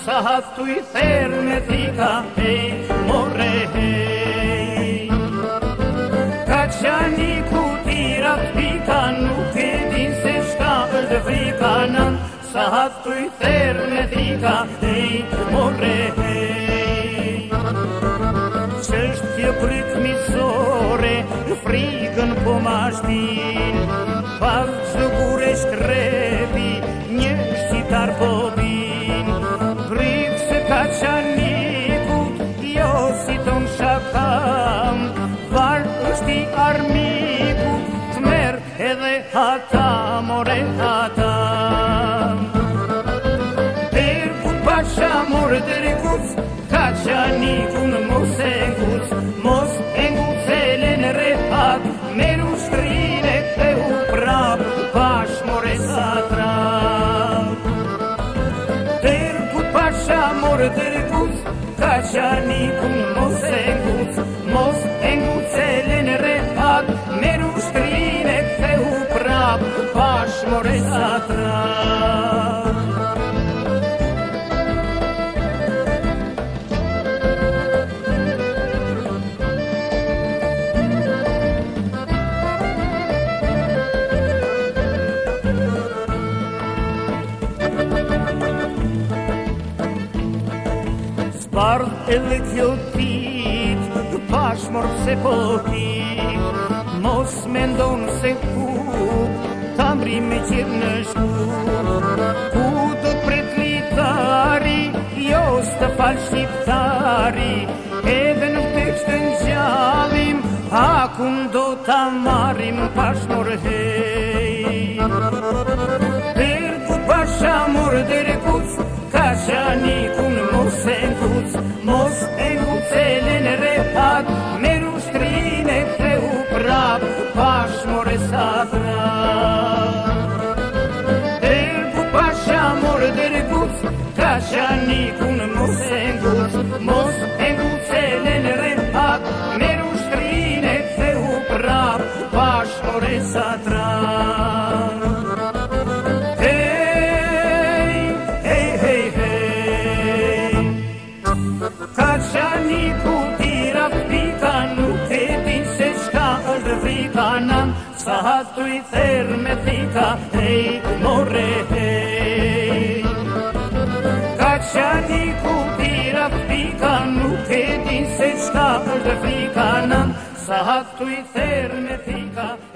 sa tu I therë me thika, hej, more hej. Ka qani ku tira t'pika, nuk e din se shka është vrika nën, sa tu I therë me thika, hej, more hej. Qështë kjo pryk misore, frikën po ma shtin, pak qdo kure shkrepi, një shqitar po bin. Frikë se ka qanikut, jo si ton shakam, varë është I armikut, t'mer edhe hata, more hata. Terkut pasha more terkuc, ka qanikun mos e nguc, mos e nguc e len rehat, meru shtrine dhe u prap, pash more satrap. Terkut pasha more terkuc, ka qanikun mos e nguc e len rehat, meru shtrine dhe u prap, pash more satrap. Bardh edhe kjo tit, pashmor pse po hik, mos mendon se ku, ta mri me qirë në shku. Ku do t'pret litari, jo s'të fal shqiptari, edhe në tekst të nxallim, hakun do ta marim pashmor hej. Terku pasha mor derekuc, ka qanikun mos e nguc e len rehat, meru shtrine dhe u prap, pash more satrap. Terku pasha mor derekuc, ka qanikun mos e nguc e len rehat, meru shtrine dhe u prap, pash more satrap. Ka qaniku tira t'pika, nuk e din se shka është vrika nan, sa tu I therë me thika, hej, more hej. Ka qaniku tira t'pika, nuk e din se shka është vrika nan, sa tu I therë me thika,